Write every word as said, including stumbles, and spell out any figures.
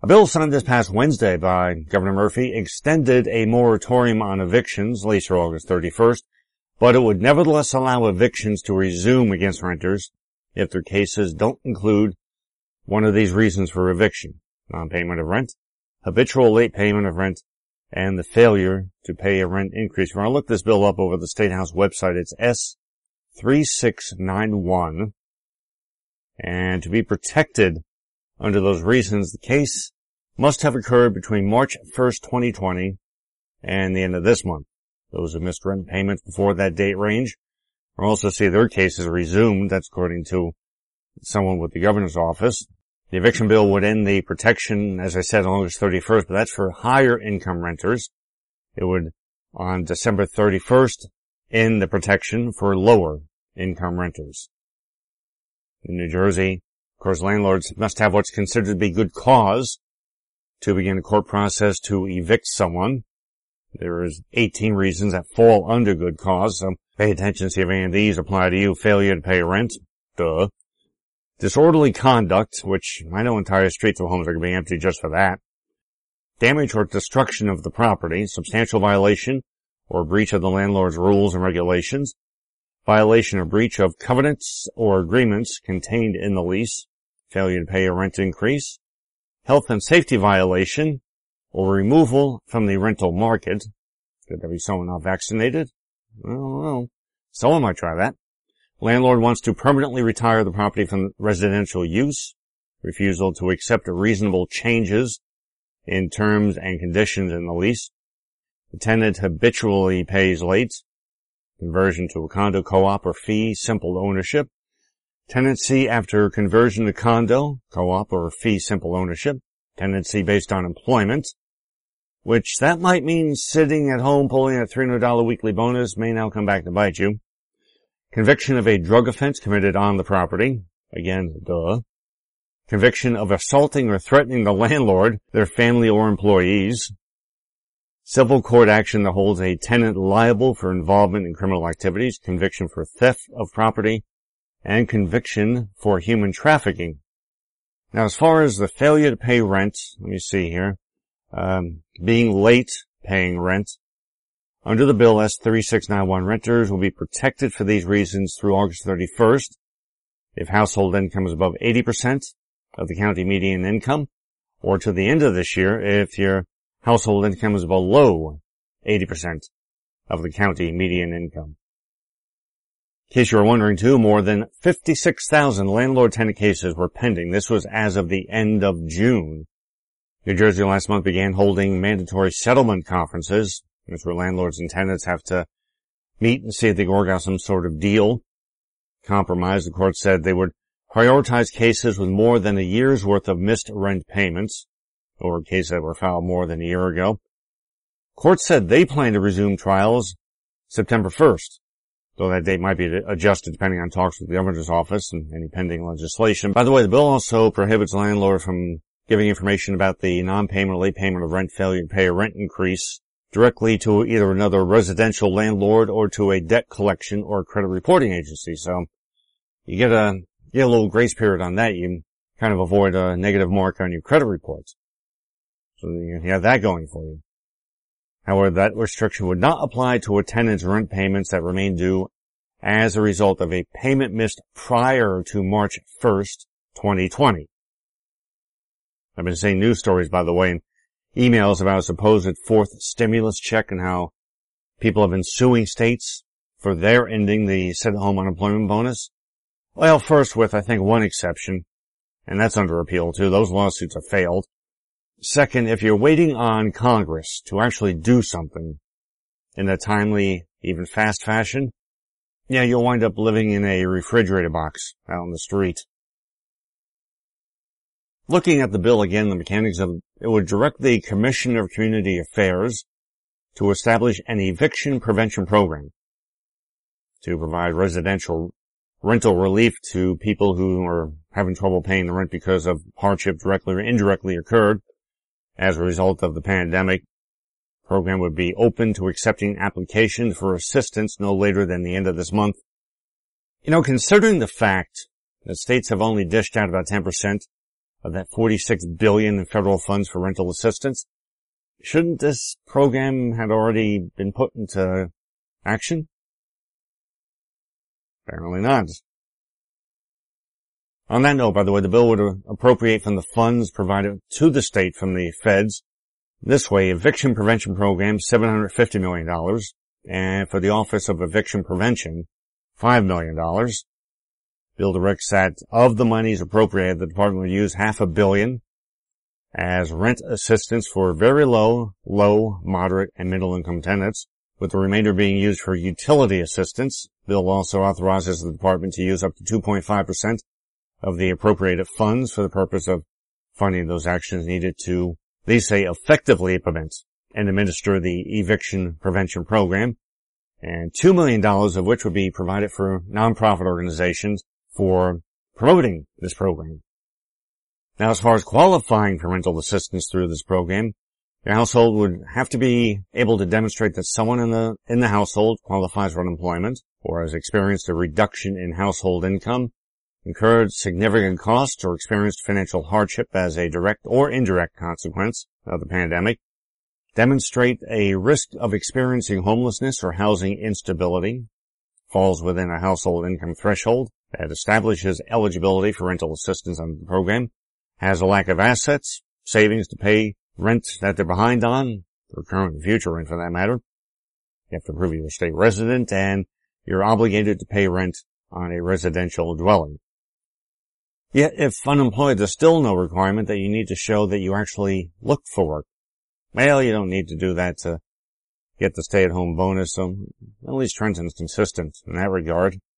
A bill signed this past Wednesday by Governor Murphy extended a moratorium on evictions, at least through August thirty-first, but it would nevertheless allow evictions to resume against renters if their cases don't include one of these reasons for eviction: non-payment of rent, habitual late payment of rent, and the failure to pay a rent increase. When I looked this bill up over the State House website, it's S three six nine one, and to be protected under those reasons, the case must have occurred between March first, twenty twenty and the end of this month. Those who missed rent payments before that date range will also see their cases resumed. That's according to someone with the governor's office. The eviction bill would end the protection, as I said, on August thirty-first, but that's for higher income renters. It would, on December thirty-first, end the protection for lower income renters. In New Jersey, of course, landlords must have what's considered to be good cause to begin a court process to evict someone. There is eighteen reasons that fall under good cause, so pay attention to see if any of these apply to you. Failure to pay rent. Duh. Disorderly conduct, which I know entire streets of homes are going to be empty just for that. Damage or destruction of the property. Substantial violation or breach of the landlord's rules and regulations. Violation or breach of covenants or agreements contained in the lease. Failure to pay a rent increase. Health and safety violation or removal from the rental market. Could there be someone not vaccinated? I don't know. Someone might try that. Landlord wants to permanently retire the property from residential use. Refusal to accept reasonable changes in terms and conditions in the lease. The tenant habitually pays late. Conversion to a condo, co-op, or fee simple ownership. Tenancy after conversion to condo, co-op, or fee simple ownership. Tenancy based on employment, which that might mean sitting at home pulling a three hundred dollars weekly bonus may now come back to bite you. Conviction of a drug offense committed on the property. Again, duh. Conviction of assaulting or threatening the landlord, their family, or employees. Civil court action that holds a tenant liable for involvement in criminal activities. Conviction for theft of property. And conviction for human trafficking. Now, as far as the failure to pay rent, let me see here. Um, being late paying rent. Under the bill, S three six nine one, renters will be protected for these reasons through August thirty-first. If household income is above eighty percent of the county median income, or to the end of this year if your household income is below eighty percent of the county median income. In case you were wondering too, more than fifty-six thousand landlord-tenant cases were pending. This was as of the end of June. New Jersey last month began holding mandatory settlement conferences. That's where landlords and tenants have to meet and see if they can work out some sort of deal. Compromise, the court said they would prioritize cases with more than a year's worth of missed rent payments, or cases that were filed more than a year ago. Court said they plan to resume trials September first, though that date might be adjusted depending on talks with the governor's office and any pending legislation. By the way, the bill also prohibits landlords from giving information about the non-payment or late payment of rent, failure to pay a rent increase directly to either another residential landlord or to a debt collection or credit reporting agency. So you get a, get a little grace period on that. You kind of avoid a negative mark on your credit reports. So you have that going for you. However, that restriction would not apply to a tenant's rent payments that remain due as a result of a payment missed prior to March first, twenty twenty. I've been seeing news stories, by the way, and emails about a supposed fourth stimulus check and how people have been suing states for their ending the sit-at-home unemployment bonus. Well, first with, I think, one exception, and that's under appeal too. Those lawsuits have failed. Second, if you're waiting on Congress to actually do something in a timely, even fast fashion, yeah, you'll wind up living in a refrigerator box out on the street. Looking at the bill again, the mechanics of it would direct the Commissioner of Community Affairs to establish an eviction prevention program to provide residential rental relief to people who are having trouble paying the rent because of hardship directly or indirectly occurred as a result of the pandemic. The program would be open to accepting applications for assistance no later than the end of this month. You know, considering the fact that states have only dished out about ten percent of that forty-six billion dollars in federal funds for rental assistance. Shouldn't this program had already been put into action? Apparently not. On that note, by the way, the bill would appropriate from the funds provided to the state from the feds. This way, eviction prevention program, seven hundred fifty million dollars, and for the Office of Eviction Prevention, five million dollars. Bill directs that of the monies appropriated, the department would use half a billion as rent assistance for very low, low, moderate, and middle income tenants, with the remainder being used for utility assistance. Bill also authorizes the department to use up to two point five percent of the appropriated funds for the purpose of funding those actions needed to, they say, effectively implement and administer the eviction prevention program, and two million dollars of which would be provided for nonprofit organizations for promoting this program. Now, as far as qualifying for rental assistance through this program, the household would have to be able to demonstrate that someone in the in the household qualifies for unemployment or has experienced a reduction in household income, incurred significant costs, or experienced financial hardship as a direct or indirect consequence of the pandemic, demonstrate a risk of experiencing homelessness or housing instability, falls within a household income threshold that establishes eligibility for rental assistance under the program, has a lack of assets, savings to pay rent that they're behind on, or current and future rent for that matter. You have to prove you're a state resident, and you're obligated to pay rent on a residential dwelling. Yet, if unemployed, there's still no requirement that you need to show that you actually look for work. Well, you don't need to do that to get the stay-at-home bonus, so at least Trenton's consistent in that regard.